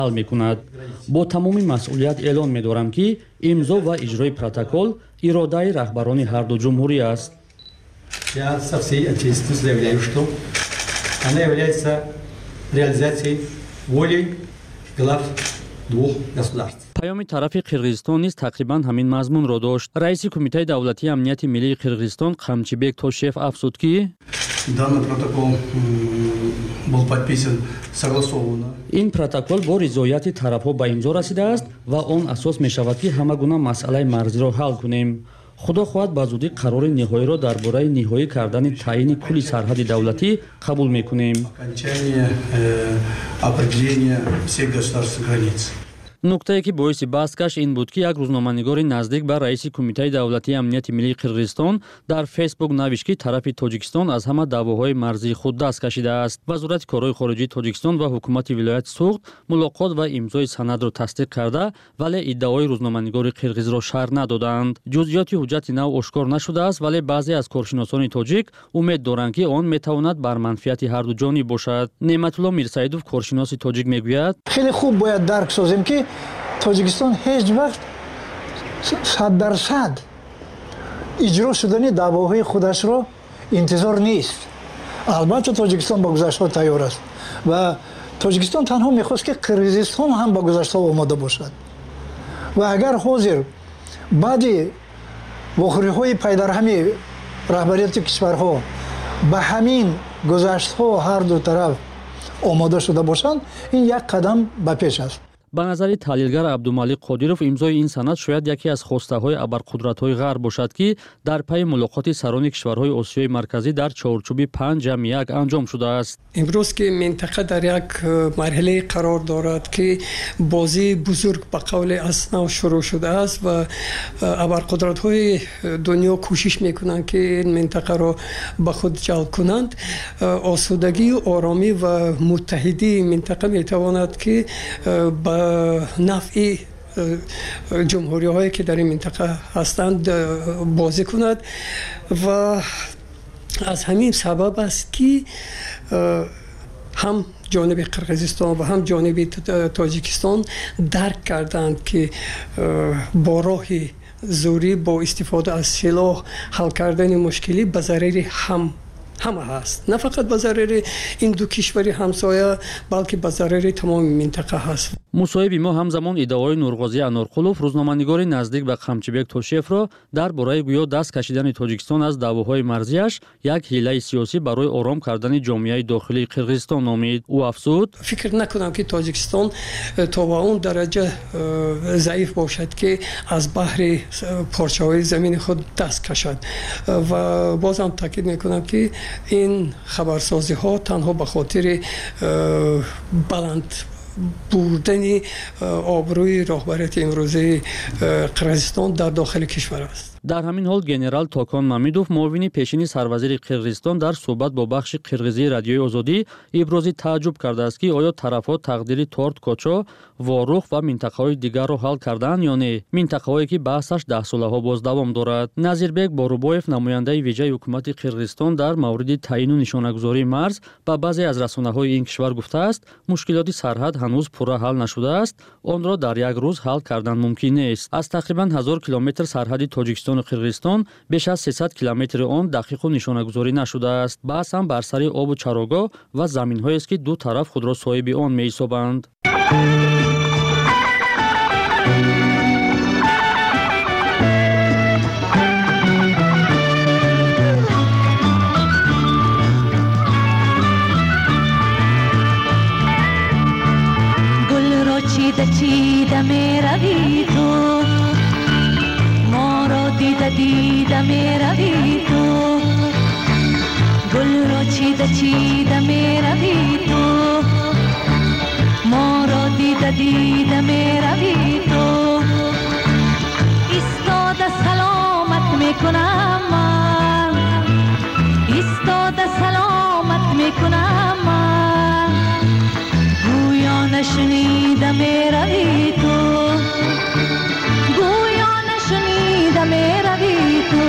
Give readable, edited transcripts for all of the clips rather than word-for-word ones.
ҳал мекунад. бо тамоми масъулият эълон медорам ки имзо ва иҷрои протокол иродаи раҳбарони ҳарду ҷумҳурӣ аст. Я со всей ответственностью заявляю, что она является реализацией воли глав двух государств. паёми тарафи Қирғизистон низ тақрибан ҳамин мазмунро дошт. Раиси Кумитаи давлатии амнияти миллии Қирғизистон Қамчибек Тошев афзуд ки Данный протокол был подписан согласованно. ин протокол бо ризояти тарафҳо ба имзо расидааст ва он асос мешавад ки ҳама гуна масъалаи марзиро ҳал кунем. худо хоҳад ба зудӣ қарори ниҳоиро дар бораи ниҳоӣ кардани таъини кулли сарҳади давлатӣ қабул мекунем. Окончание определения всех государственных границ. нуктае ки боиси баҳс гашт ин буд ки як рӯзноманигори наздик ба раиси Кумитаи давлатии амнияти миллии Қирғизистон дар фейсбук навишт ки тарафи Тоҷикистон аз ҳама даъвоҳои марзии худ даст кашидааст. Вазорати корҳои хориҷии Тоҷикистон ва ҳукумати вилояти Суғд мулоқот ва имзои санадро тасдиқ карда, вале иддаои рӯзноманигори қирғизро шарҳ надоданд. ҷузъиёти ҳуҷҷати нав ошкор нашудааст, вале баъзе аз коршиносони тоҷик умед доранд ки он метавонад бар манфиати ҳарду ҷониб бошад. Неъматулло Мирсаидов, коршиноси тоҷик, мегӯяд: хеле хуб бояд дарк созем ки Тоҷикистон ҳеҷ вақт 100% иҷро шудани даъвоҳои худашро интизор нест. албатта Тоҷикистон ба гузаштҳо тайёр аст ва Тоҷикистон танҳо мехост ки Қирғизистон ҳам ба гузаштҳо омода бошад. ва агар ҳозир баъди вохӯриҳои пайдарҳами раҳбарияти кишварҳо ба ҳамин гузаштҳо ҳарду тараф омода шуда бошанд, ин як қадам ба пеш аст. ба назари таҳлилгар Абдумалик Қодиров, имзои ин санад шояд яке аз хостаҳои абарқудратҳои ғарб бошад ки дар пайи мулоқоти сарони кишварҳои Осиёи марказӣ дар чорчӯби 5+1 анҷом шудааст. имрӯз ки минтақа дар як марҳилае қарор дорад ки бозии бузург ба қавли аз нав шурӯъ шудааст ва абарқудратҳои дунё кӯшиш мекунанд ки ин минтақаро ба худ ҷалб кунанд, осудагию оромӣ ва муттаҳидии минтақа метавонад ки ба нафъи ҷумҳуриҳое ки дар ин минтақа ҳастанд бозӣ кунад ва аз ҳамин сабаб аст ки ҳам ҷониби Қирғизистон ва ҳам ҷониби Тоҷикистон дарк карданд ки бо роҳи зӯрӣ бо истифода аз силоҳ ҳал кардани мушкилӣ ба зарари ҳама ҳаст. На фақат ба зарари ин ду кишвари ҳамсоя, балки ба зарари тамоми минтақа ҳаст. мусоҳиби мо ҳамзамон иддаои Нурғозӣ Анорқулов, рӯзноманигори наздик ба Қамчибек Тошевро дар бораи гӯё даст кашидани Тоҷикистон аз даъвоҳои марзиаш як ҳилаи сиёсӣ барои ором кардани ҷомеаи дохилии Қирғизистон номид. ӯ афзуд: фикр накунам ки Тоҷикистон то ба он дараҷа заиф бошад ки аз баҳри порчаҳои замини худ даст кашад ва бозам таъкид мекунам ки ин хабарсозиҳо танҳо ба хотири баланд бурдани обрӯи роҳбарияти имрӯзаи Қирғизистон дар дохили кишвар аст. дар ҳамин ҳол генерал Токон Мамидов, муовини пешини сарвазири Қирғизистон, дар суҳбат бо бахши Қирғизии радиои Озодӣ ибрози тааҷҷуб кардааст ки оё тарафҳо тақдири Торт Кочо, Ворух ва минтақаҳои дигарро ҳал кардаанд ё не, минтақаҳое ки баҳсаш 10 солаҳо боз давом дорад. Назирбек Борубоев, намояндаи виҷаи ҳукумати Қирғизистон дар мавриди таъину нишонагузории марз, ба баъзе аз расонаҳои ин кишвар гуфтааст, мушкилоти сарҳад ҳанӯз пурра ҳал нашудааст, онро дар як рӯз ҳал кардан мумкин нест. аз тақрибан 1000 километр сарҳади Тоҷикистон Қирғизистон беш аз 300 километри он дақиқу нишонагузорӣ нашудааст. баъз ҳам бар сари обу чарогоҳ ва заминҳоест ки ду тараф худро соҳиби он меҳисобанд. گلро چیده چیده میروی تو، ما را دیده دیده میروی تو، گل را چیده چیده میروی تو، ما را دیده دیده میروی تو، ایستاده سلامت میکنم من، ایستاده سلامت میکنم من، گویا نشنیده میروی تو، گویا نشنیده میروی تو.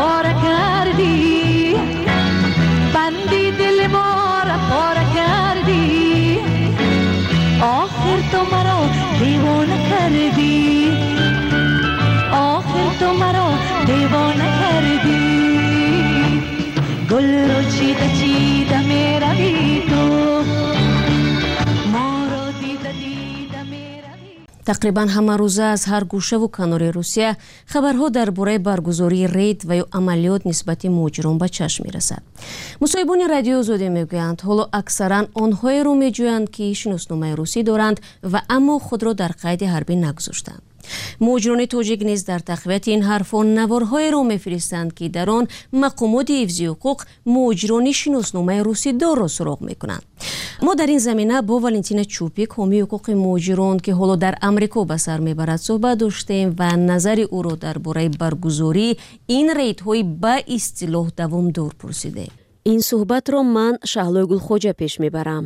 پاره کردی بندی دل ما را پاره کردی آخر تو مرا دیوانه کردی آخر تو مرا دیوانه کردی گل رو چیده چیده می روی تو тақрибан ҳамарӯза аз ҳар гӯшаву канори русия хабарҳо дар бораи баргузории рейд ва ё амалиёт нисбати муҳоҷирон ба чашм мерасад. мусоҳибони радиои озодӣ мегӯянд ҳоло аксаран онҳоеро меҷӯянд ки шиносномаи русӣ доранд ва аммо худро дар қайди ҳарбӣ нагузоштанд. муҳоҷирони тоҷик низ дар тақвияти ин ҳарфон наворҳоеро мефиристанд ки дар он мақомоти ҳифзи ҳуқуқ муҳоҷирони шиносномаи русидорро суроғ мекунанд. мо дар ин замина бо Валентина Чупик ҳомии ҳуқуқи муҳоҷирон ки ҳоло дар Амрико ба сар мебарад суҳбат доштем ва назари ӯро дар бораи баргузории ин рейдҳои ба истилоҳ давомдор пурсидем. ин суҳбатро ман Шаҳлои Гулхоҷа пеш мебарам.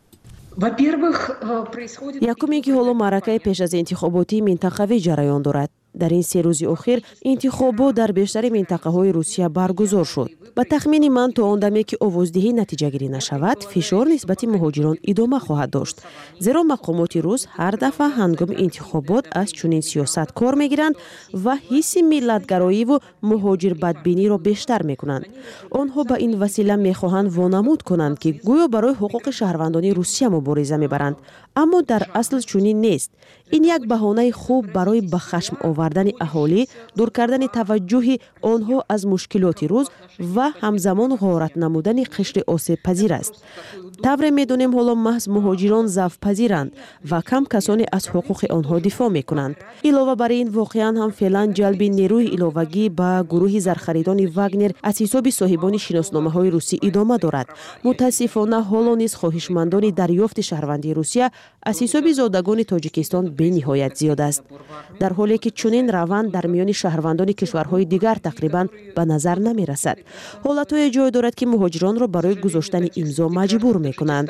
якуме ки ҳоло маъракаи пеш аз интихоботии минтақавӣ ҷараён дорад. дар ин 3 рӯзи охир интихобот дар бештари минтақаҳои Русия баргузор шуд. ба тахмини ман то он даме ки овоздиҳӣ натиҷагирӣ нашавад, фишор нисбати муҳоҷирон идома хоҳад дошт. зеро мақомоти рус ҳар дафъа ҳангоми интихобот аз чунин сиёсат кор мегиранд ва ҳисси миллатгароиву муҳоҷирбадбиниро бештар мекунанд. онҳо ба ин васила мехоҳанд вонамуд кунанд ки гӯё барои ҳуқуқи шаҳрвандони Русия мубориза мебаранд, аммо дар асл чунин нест. ин як баҳонаи хуб барои ба хашм овардани аҳолӣ, дур кардани таваҷҷӯҳи онҳо аз мушкилоти рӯз ва ҳамзамон ғорат намудани қишри осебпазир аст. тавре медонем ҳоло маҳз муҳоҷирон завпазиранд ва кам касоне аз ҳуқуқи онҳо дифоъ мекунанд. илова бар ин воқеан ҳам феълан ҷалби нерӯи иловагӣ ба гурӯҳи зархаридони Вагнер аз ҳисоби соҳибони шиносномаҳои русӣ идома дорад. мутаассифона ҳоло низ хоҳишмандони дарёфти шаҳрвандии Русия аз ҳисоби зодагони Тоҷикистон бениҳоят зиёд аст. дар ҳоле ки чунин раванд дар миёни шаҳрвандони кишварҳои дигар тақрибан ба назар намерасад. ҳолатҳое ҷой дорад ки муҳоҷиронро барои гузоштани имзо маҷбур мекунанд.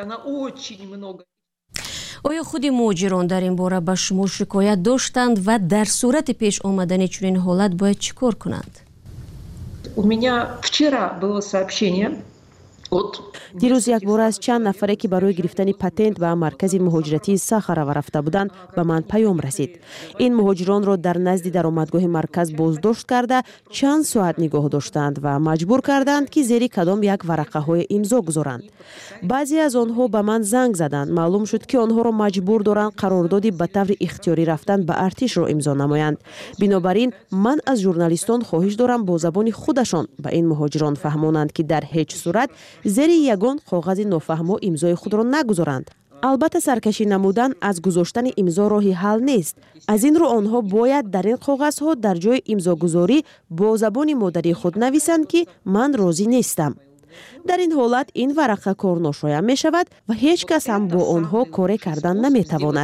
оё худи муҳоҷирон дар ин бора ба шумо шикоят доштанд ва дар сурати пеш омадани чунин ҳолат бояд чӣ кор кунанд? У меня вчера было сообщение. дирӯз як бора аз чанд нафаре ки барои гирифтани патент ба маркази муҳоҷиратии Сахарова рафта буданд ба ман паём расид. ин муҳоҷиронро дар назди даромадгоҳи марказ боздошт карда чанд соат нигоҳ доштанд ва маҷбур карданд ки зери кадом як варақаҳое имзо гузоранд. баъзе аз онҳо ба ман занг заданд. маълум шуд ки онҳоро маҷбур доранд қарордоди ба таври ихтиёрӣ рафтан ба артишро имзо намоянд. бинобар ин ман аз журналистон хоҳиш дорам бо забони худашон ба ин муҳоҷирон фаҳмонанд ки дар ҳеҷ сурат зери ягон коғази нофаҳмо имзои худро нагузоранд. албатта саркашӣ намудан аз гузоштани имзо роҳи ҳал нест. аз ин рӯ онҳо бояд дар ин коғазҳо дар ҷои имзогузорӣ бо забони модари худ нависанд ки ман розӣ нестам. дар ин ҳолат ин варақа корношоя мешавад ва ҳеҷ кас ҳам бо онҳо коре кардан наметавонад.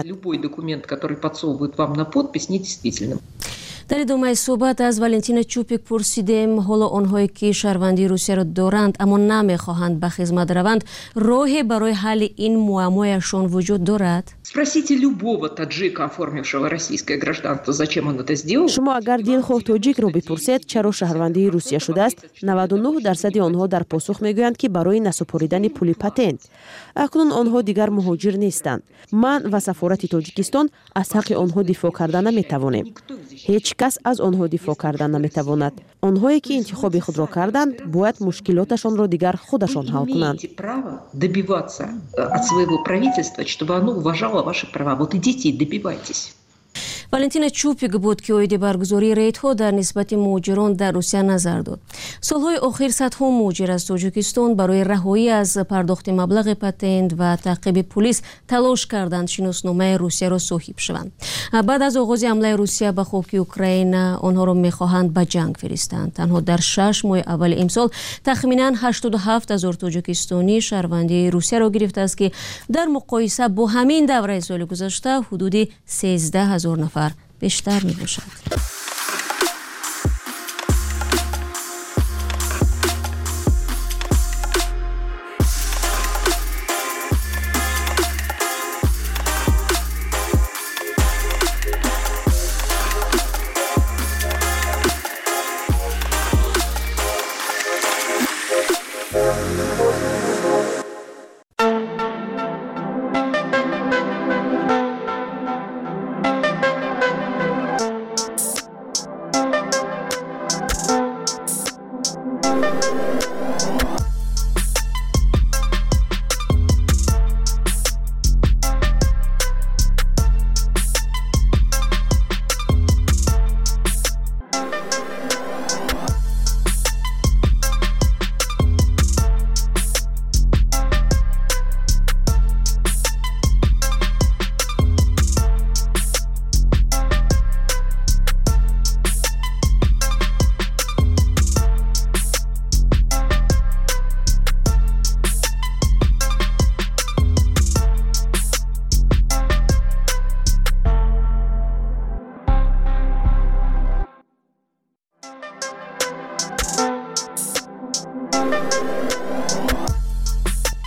дар идомаи суҳбат аз Валентина Чупик пурсидем ҳоло онҳое ки шаҳрвандии Русияро доранд аммо намехоҳанд ба хизмат раванд, роҳе барои ҳалли ин муаммояшон вуҷуд дорад? Спросите любого таджика, оформившего российское гражданство, зачем он это сделал? шумо агар дилхоҳ тоҷикро бипурсед чаро шаҳрвандии Русия шудааст, 99% онҳо дар посух мегӯянд ки барои насупоридани пули патент. акнун онҳо дигар муҳоҷир нестанд. ман ва сафорати Тоҷикистон аз ҳаққи онҳо дифоъ карда наметавонем. ҳеҷ кас аз онҳо дифоъ кардан наметавонад. онҳое ки интихоби худро карданд бояд мушкилоташонро дигар худашон ҳал кунанд. право добиваться от своего правительства, чтобы оно уважало ваши права. Вот идите и добивайтесь. Валентина Чупик буд ки оиди баргузории рейдҳо дар нисбати муҳоҷирон дар Русия назар дод. солҳои охир садҳо муҳоҷир аз Тоҷикистон барои раҳоӣ аз пардохти маблағи патент ва таъқиби пулис талош карданд шиносномаи Русияро соҳиб шаванд. баъд аз оғози ҳамлаи Русия ба хоки Украина онҳоро мехоҳанд ба ҷанг фиристанд. танҳо дар 6 моҳи аввали имсол тахминан 87 000 тоҷикистонӣ шаҳрвандии Русияро гирифтааст ки дар муқоиса бо ҳамин давраи соли гузашта ҳудуди 13 000 нафар بیشتر می باشد.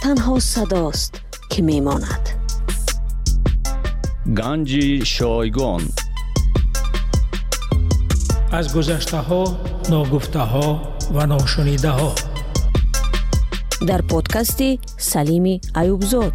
تنها صداست که میماند. گنج شایگان. از گذشته ها، ناگفته ها و ناشنیده ها. در پادکستی سلیم ایوبزاد.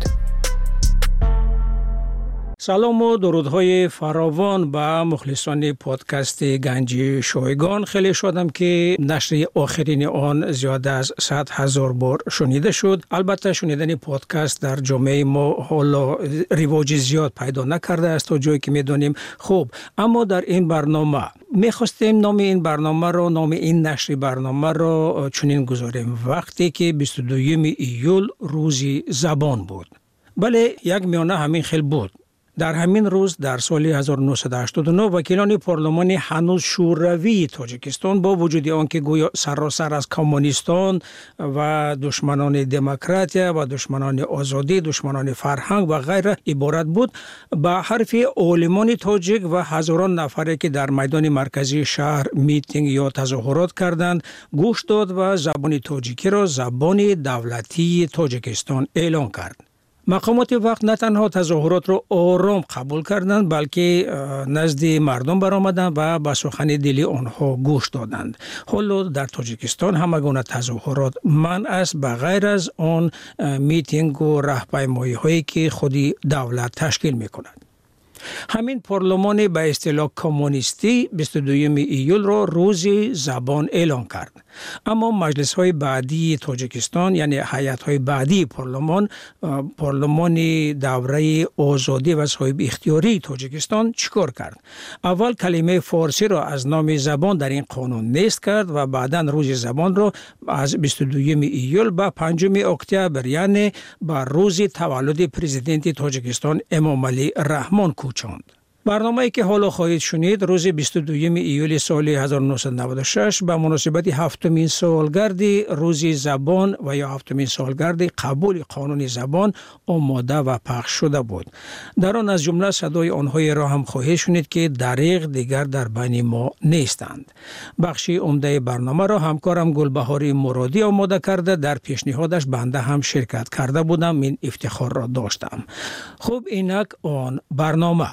سلام و درودهای فراوان به مخلصان پادکست گنج شایگان. خیلی شدم که نشر آخرین آن زیاد از 100,000 بار شنیده شد. البته شنیدن پادکست در جامعه ما حالا رواج زیاد پیدا نکرده است تا جایی که میدونیم. خب اما در این برنامه میخواستیم نام این برنامه رو، نام این نشر برنامه رو چنین گذاریم: وقتی که 22 ایول روزی زبان بود. بله، یک میانه همین خیلی بود. در همین روز در سال 1989 وکیلان پارلمانی هنوز شوروی تاجیکستان با وجود آنکه گویا سراسر از کمونیستان و دشمنان دموکراتیا و دشمنان آزادی، دشمنان فرهنگ و غیره عبارت بود، به حرف عالمان تاجیک و هزاران نفری که در میدان مرکزی شهر میتینگ یا تظاهرات کردند گوش داد و زبان تاجیکی را زبان دولتی تاجیکستان اعلان کرد. مقامات وقت نه تنها تظاهرات را آرام قبول کردند، بلکه نزد مردم برآمدند و به سخن دلی آنها گوش دادند. حالا در تاجیکستان همگونه تظاهرات منع است به غیر از آن میتینگ و راهپیمایی هایی که خودی دولت تشکیل میکند. همین پارلمان به اصطلاح کمونیستی 22 ایول را روز زبان اعلان کرد. اما مجلس های بعدی تاجیکستان، یعنی هیئت های بعدی پارلمان دوره آزادی و صاحب اختیاری تاجیکستان چیکار کرد؟ اول کلمه فارسی را از نام زبان در این قانون نیست کرد و بعدا روز زبان را از 22 ایول به 5 اکتبر، یعنی به روز تولد پرزیدنت تاجیکستان امام علی رحمان کوچاند. برنامه‌ای که حالا خواهید شنید روز 22 ایول سال 1996 به مناسبت 7مین سالگرد روز زبان و یا 7مین سالگرد قبول قانون زبان آماده و پخش شده بود. در آن از جمله صدای آنهایی را هم خواهید شنید که دریغ دیگر در بین ما نیستند. بخش عمده برنامه را همکارم گلبهاری مرادی آماده کرده. در پیشنهادش بنده هم شرکت کرده بودم. این افتخار را داشتم. خب اینک آن برنامه.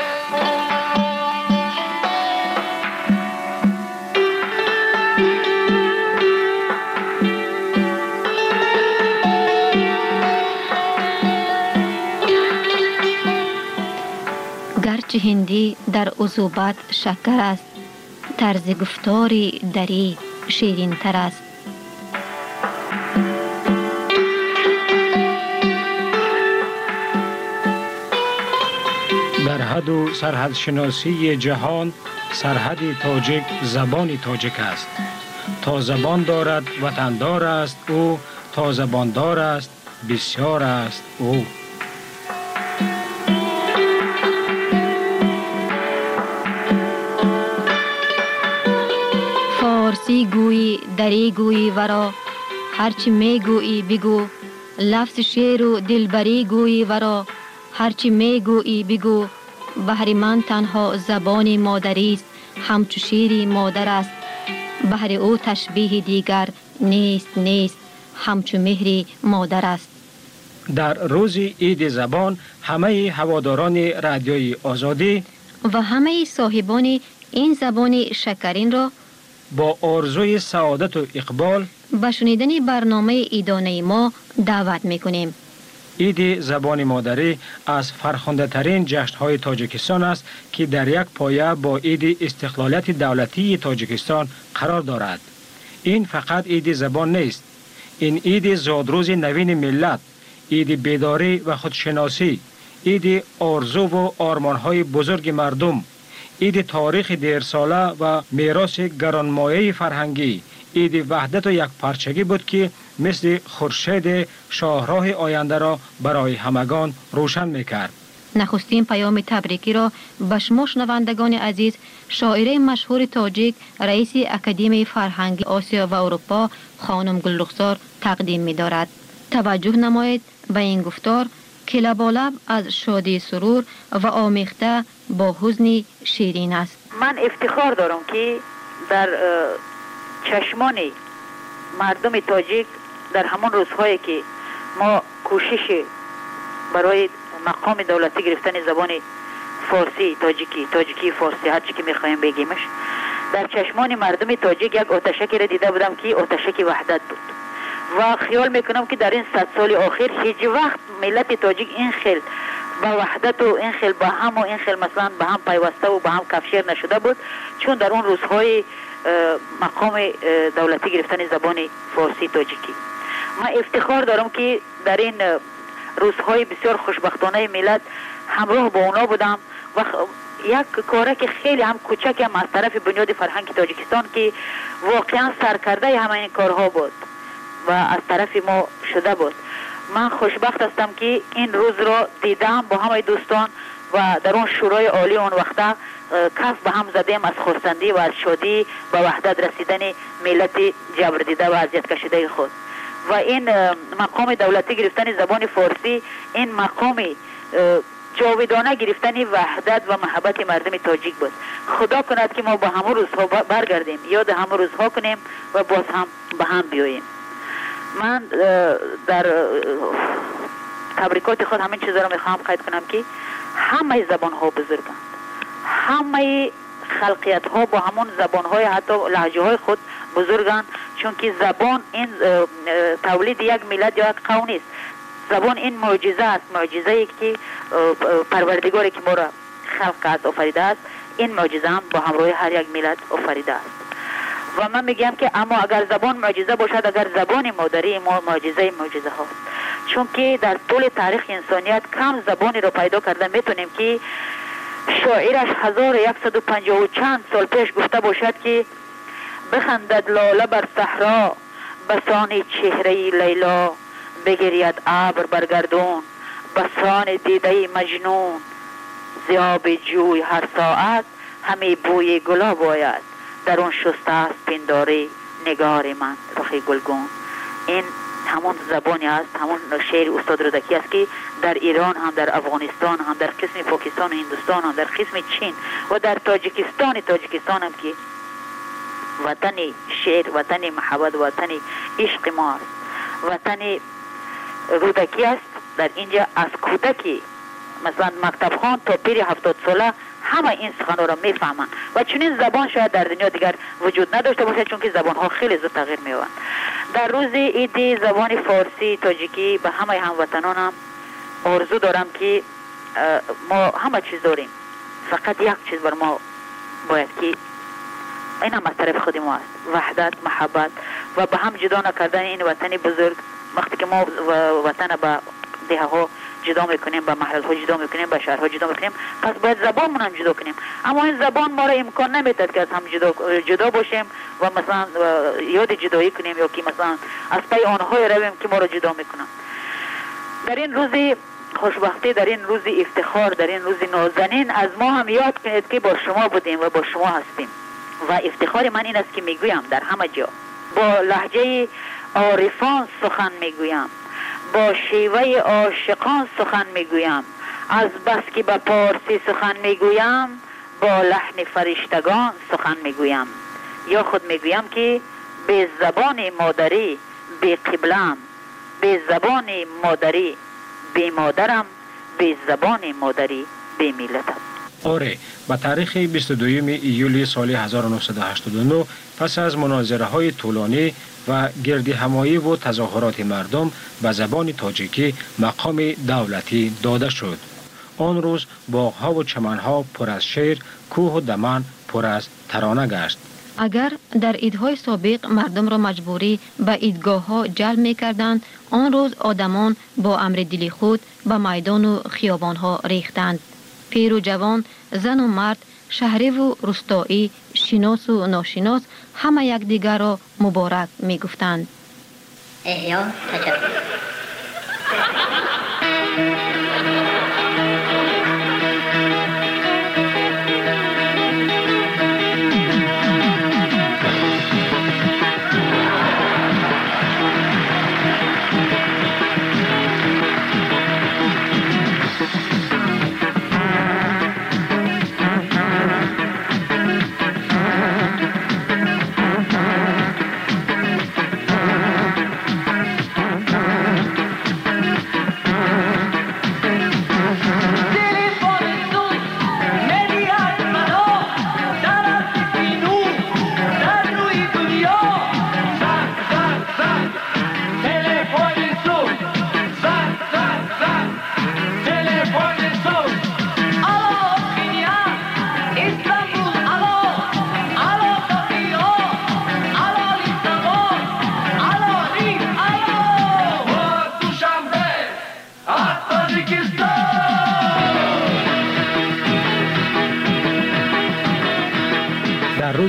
گرچه هندی در عذوبت شکر است، طرز گفتاری دری شیرین تر است. در حد و سرحد شناسی جهان سرحد تاجیک زبان تاجیک است. تا زبان دارد وطندار است او، تا زبان دار است بسیار است او. فارسی گویی دری گویی ورا، هرچی می گویی بگو. لفظ شعر و دلبری گویی ورا، هرچی می گویی بگو. بهر من تنها زبان مادری است، همچو شیری مادر است. بهر او تشبیه دیگر نیست، همچو مهری مادر است. در روز عید زبان همه هواداران رادیوی آزادی و همه صاحبان این زبان شکرین را با آرزوی سعادت و اقبال به شنیدن برنامه عیدانه ما دعوت میکنیم. عید زبان مادری از فرخنده ترین جشن‌های تاجیکستان است که در یک پایه با عید استقلالیت دولتی تاجیکستان قرار دارد. این فقط عید زبان نیست. این عید زادروز نوین ملت، عید بیداری و خودشناسی، عید آرزو و آرمان‌های بزرگ مردم، عید تاریخ دیرساله و میراث گرانمایه فرهنگی، عید وحدت و یک پارچگی بود که مثل خورشید شاهراه آینده را برای همگان روشن میکرد. نخستین پیام تبریکی را به شما شنوندگان عزیز شاعره مشهور تاجیک، رئیس اکادمی فرهنگی آسیا و اروپا خانم گلرخسار تقدیم می‌دارد. توجه نمایید به این گفتار که لبالب از شادی سرور و آمیخته با حزن شیرین است. من افتخار دارم که در چشمان مردم تاجیک در همان روزهایی که ما کوشش برای مقام دولتی گرفتن زبان فارسی، تاجیکی فارسی، هر چی که میخوایم بگیمش، در چشمان مردم تاجیک یک آتشکی را دیده بودم که آتشکی وحدت بود و خیال میکنم که در این 100 سال آخر هیچ وقت ملت تاجیک این خیل با وحدت و این خیل با هم و این خیل مثلا با هم پیوسته و با هم کفشیر نشده بود، چون در اون روزهای مقام دولتی گرفتن زبان فارسی تاجیکی. من افتخار دارم که در این روزهای بسیار خوشبختانه ملت همراه با اونا بودم و یک کاره که خیلی هم کوچک هم از طرف بنیاد فرهنگ تاجیکستان که واقعا سرکرده همه این کارها بود و از طرف ما شده بود. من خوشبخت هستم که این روز را دیدم با همه دوستان و در اون شورای عالی اون وقتا کف به هم زدیم از خرسندی و از شادی به وحدت رسیدن ملت جبر دیده و اذیت کشیده خود. و این مقام دولتی گرفتن زبان فارسی این مقام جاودانه گرفتن وحدت و محبت مردم تاجیک بود. خدا کند که ما با همون روزها برگردیم، یاد همون روزها کنیم و باز هم به هم بیاییم. من در تبریکات خود همین چیزا رو میخوام قید کنم که همه زبان ها بزرگند، همه خلقیت ها با همون زبان های حتی لهجه های خود بزرگند، چون که زبان این تولید یک ملت یا یک قوم نیست. زبان این معجزه است، معجزه ای که پروردگاری که ما را خلق کرد آفریده است، این معجزه هم با همراه هر یک ملت آفریده است. و من میگم که اما اگر زبان معجزه باشد، اگر زبان مادری ما معجزه هاست، چون که در طول تاریخ انسانیت کم زبانی رو پیدا کرده میتونیم که شاعرش 1150 چند سال پیش گفته باشد که بخندد لاله بر صحرا بسان چهره لیلا، بگرید ابر بر گردون بسان دیده مجنون، زیاب جوی هر ساعت همه بوی گلاب آید، در اون شسته است پنداری نگار من رخ گلگون. این همون زبانی است، همون شعر استاد رودکی است که در ایران هم، در افغانستان هم، در قسم پاکستان و هندوستان هم، در قسم چین و در تاجیکستان هم که وطن شعر، وطن محبت، وطن عشق ما است، وطن رودکی است. در اینجا از کودکی مثلا مکتب خان تا پیر 70 ساله همه این سخنان را میفهمند و چنین زبان شاید در دنیا دیگر وجود نداشته باشد، چون که زبان ها خیلی زود تغییر می‌یابند. در روز عید زبان فارسی تاجیکی به همه هموطنانم آرزو دارم که ما همه چیز داریم، فقط یک چیز بر ما باید که این هم از طرف خود ما است، وحدت، محبت و به هم جدا نکردن این وطن بزرگ. وقتی که ما وطن به دیه ها جدا میکنیم، به محل ها جدا میکنیم، به شهرها جدا میکنیم، پس باید زبانمون هم جدا کنیم. اما این زبان ما را امکان نمیداد که از هم جدا باشیم و مثلا یاد جدایی کنیم یا که مثلا از پی آنهای رویم که ما را جدا میکنن. در این روز خوشبختی، در این روز افتخار، در این روز نازنین از ما هم یاد کنید که با شما بودیم و با شما هستیم. و افتخار من این است که میگویم در همه جا با لهجه عارفان سخن میگویم، با شیوه عاشقان سخن میگویم، از بس که به پارسی سخن میگویم با لحن فرشتگان سخن میگویم. یا خود میگویم که به زبان مادری به قبلم، به زبان مادری به مادرم، به زبان مادری به ملتم. آره، با تاریخ 22 ایولی سال 1989 پس از مناظره های طولانی و گردی همایی و تظاهرات مردم به زبان تاجیکی مقام دولتی داده شد. آن روز باغ‌ها و چمن‌ها پر از شعر، کوه و دمن پر از ترانه گشت. اگر در عیدهای سابق مردم را مجبوری به عیدگاه‌ها جلب می‌کردند، آن روز آدمان با امر دلی خود به میدان و خیابان‌ها ریختند. پیر و جوان، زن و مرد، شهری و روستایی، شناس و ناشناس همه یکدیگر را مبارک می‌گفتند. احیا تجربه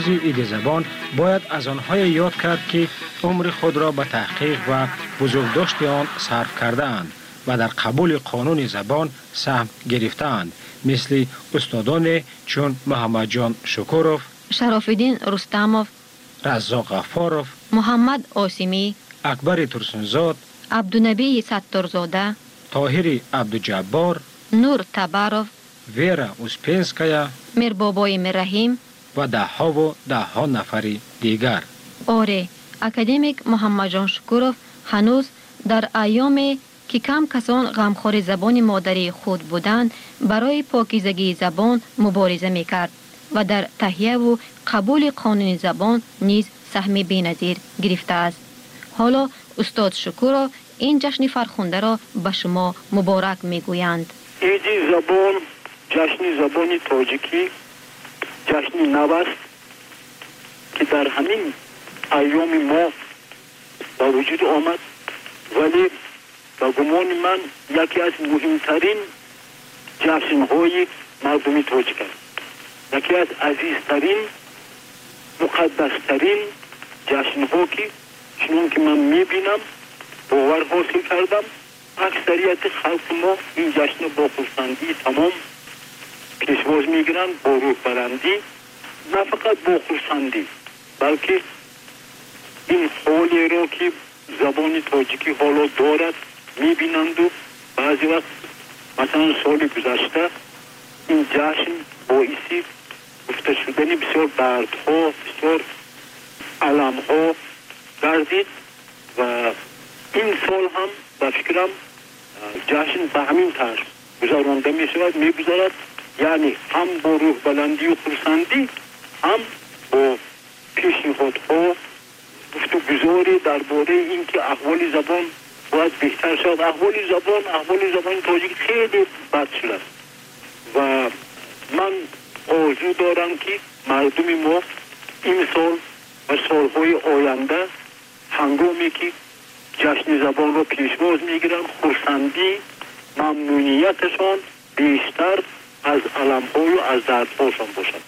روز عید زبان باید از آنهای یاد کرد که عمر خود را به تحقیق و بزرگداشت آن صرف کرده اند و در قبول قانون زبان سهم گرفتند، مثل استادان چون محمد جان شکوروف، شرافالدین رستموف، رزاق غفاروف، محمد آسیمی، اکبر ترسنزاد، عبدالنبی ستارزاده، طاهر عبدالجبار، نور تباروف، ویرا اوسپینسکایا، میربابای مرحیم و ده ها نفری دیگر. آره، اکادمیک محمد جان شکوروف هنوز در ایامی که کم کسان غمخوار زبان مادری خود بودند برای پاکیزگی زبان مبارزه میکرد و در تهیه و قبول قانون زبان نیز سهم بی‌نظیر گرفته است. حالا استاد شکوروف این جشن فرخنده را به شما مبارک میگویند. عید زبان، جشن زبان تاجیکی، جشن نو است که در همین ایام ما به وجود آمد، ولی به گمان من یکی از مهمترین جشن‌های مردمی تاجیک است، یکی از عزیزترین، مقدسترین جشن‌ها که چنان که من می‌بینم باور حاصل کردم اکثریت خلق ما این جشن با خرسندی تمام پیشواز میگیرند، با روح بلندی، نه فقط با خرسندی بلکه این حالی را که زبان تاجیکی حالا دارد میبینند و بعضی وقت مثلا سال گذشته این جشن باعثی گفته شدن بسیار دردها، بسیار علمها گردید و این سال هم به فکرم جشن به همین طرز گذرانده می شود، می گذارد، یعنی هم با روح بلندی و خرسندی، هم با پیشنهادها گفتگوزاری درباره اینکه احوال زبان باید بهتر شد. احوال زبان تاجیک خیلی بد شده است و من آرزو دارم که مردم ما این سال و سالهای آینده هنگامی که جشن زبان رو پیشواز میگیرن خرسندی، ممنونیتشان بیشتر از علم‌های و از دردهاشان باشد.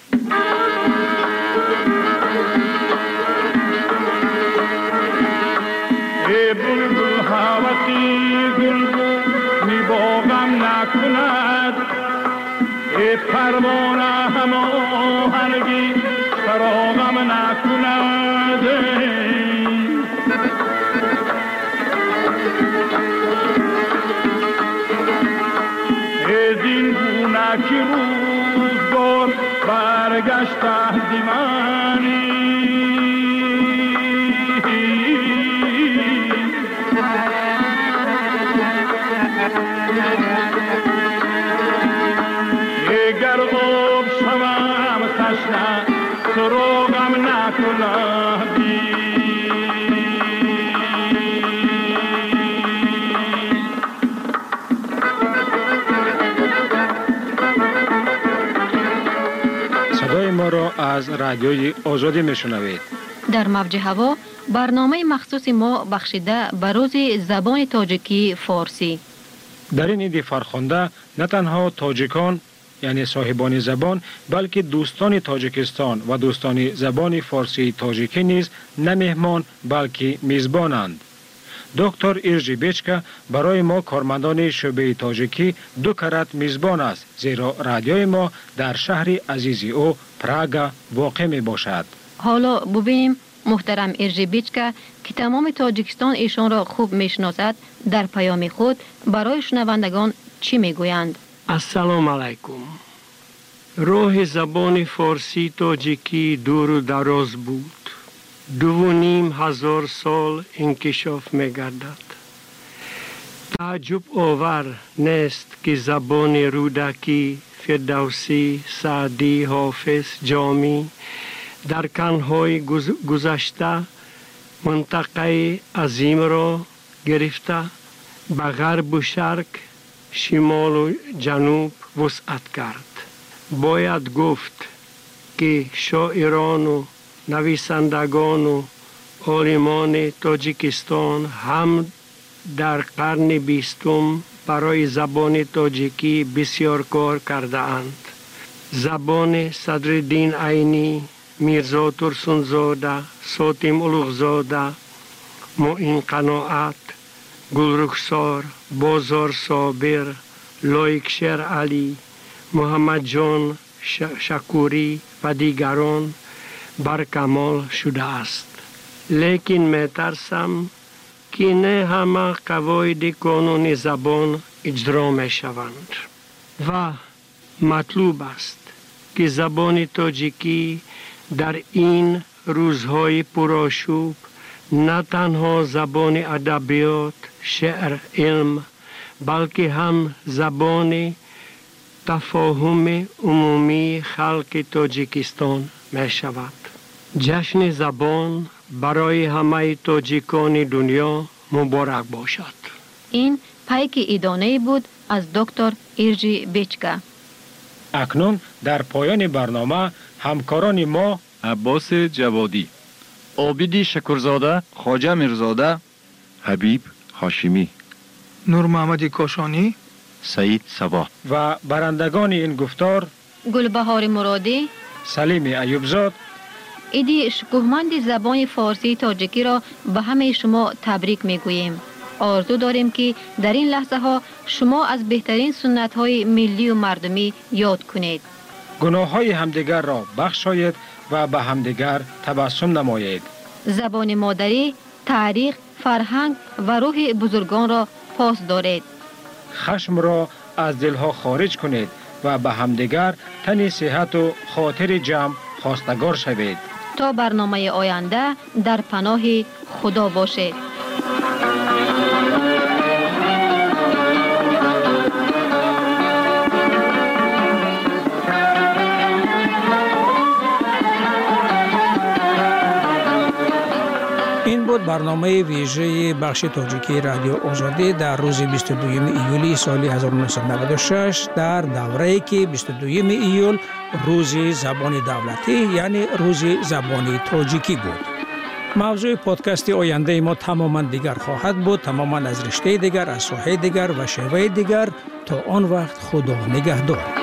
ای بلبل هوسی گلگو می باغم نکند، ای پروانه هماهنگی فراغم نکند. ای زین گونه که روزگار برگشته دیمانی، اگر آب شوم تشنه سراغم نکندی. صدای ما را از رادیوی آزادی میشنوید. در موج هوا برنامه مخصوص ما بخشیده به روز زبان تاجیکی فارسی. در این عید فرخنده نه تنها تاجیکان یعنی صاحبان زبان بلکه دوستان تاجیکستان و دوستان زبان فارسی تاجیکی نیز نه مهمان بلکه میزبانند. دکتر ایرجی بیچکا برای ما کارمندان شعبه تاجیکی 2 کرات میزبان است، زیرا رادیوی ما در شهر عزیز او پراگا واقع می باشد. حالا ببینیم محترم ایرجی بیچکا که تمام تاجیکستان ایشان را خوب میشناسد در پیام خود برای شنوندگان چی میگویند؟ السلام علیکم. راه زبان فارسی تاجیکی دور و دراز بود. 2500 سال انکشاف می‌گردد. تعجب آور نیست که زبان رودکی، فردوسی، سعدی، حافظ، جامی در قرن‌های گذشته منطقه عظیم را گرفته به غرب و شرق، شمال و جنوب وسعت کرد. باید گفت که شاعران و نویسندگان و عالمان تاجیکستان هم در قرن 20 برای زبان تاجیکی بسیار کار کرده اند. زبان صدرالدین عینی، میرزا ترسونزاده، ساتیم الوغزاده، معین قناعت، گلرخسار، بازار صابر، لایک شیر علی، محمد جان شکوری و دیگران برکمال شده است. لیکن می ترسم که نه همه قواعد قانون زبان اجرا می شوند و مطلوب است که زبان تاجیکی در این روزهای پرآشوب نه تنها زبان ادبیات، شعر، علم، بلکه هم زبان تفاهم عمومی خلق تاجیکستان می شود. جشن زبان برای همه تاجیکان دنیا مبارک باشد. این پیک ادانه بود از دکتر ایرجی بیچکا. اکنون در پایان برنامه همکاران ما عباس جوادی، عابدی شکرزاده، خواجه میرزاده، حبیب هاشمی، نور محمد کاشانی، سعید صبا و برندگان این گفتار گلبهار مرادی، سلیم ایوبزاد، ایدی شکوهمند زبان فارسی تاجیکی را به همه شما تبریک میگوییم. آرزو داریم که در این لحظه ها شما از بهترین سنت های ملی و مردمی یاد کنید. گناه های همدیگر را بخشایید و به همدیگر تبسم نمایید. زبان مادری، تاریخ، فرهنگ و روح بزرگان را پاس دارید. خشم را از دلها خارج کنید و به همدیگر تن صحت و خاطر جمع خواستگار شوید. تا برنامه آینده در پناه خدا باشید. این بود برنامه ویژه بخش تاجیکی رادیو آزادی در روز 22 ایولی سال 1996 در دوره‌ای که 22 ایول روز زبان دولتی یعنی روز زبان تاجیکی بود. موضوع پادکست آینده ما تماما دیگر خواهد بود، تماما از رشته دیگر، از ساحه دیگر و شیوه دیگر. تا آن وقت خدا نگهدار.